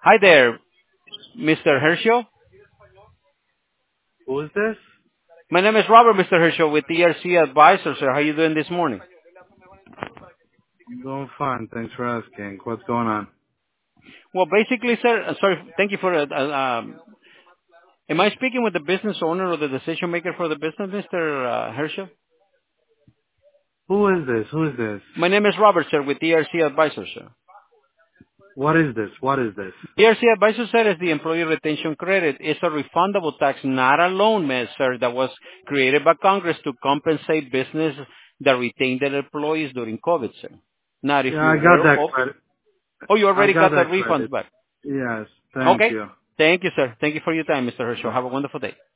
Hi there, Mr. Herschel. Who is this? My name is Robert, Mr. Herschel, with ERC Advisors, sir. How are you doing this morning? I'm doing fine. Thanks for asking. What's going on? Well, basically, sir, sorry, thank you for, am I speaking with the business owner or the decision maker for the business, Mr. Herschel? Who is this? Who is this? My name is Robert, sir, with ERC Advisors, sir. What is this? What is this? ERC Advisors, sir, is the employee retention credit. It's a refundable tax, not a loan, sir, that was created by Congress to compensate business that retained their employees during COVID, sir. Not if Yeah, you I got were, that credit. oh, you I already got got the that refunds credit. back. Yes. Thank Okay. you. Thank you, sir. Thank you for your time, Mr. Herschel. Bye. Have a wonderful day.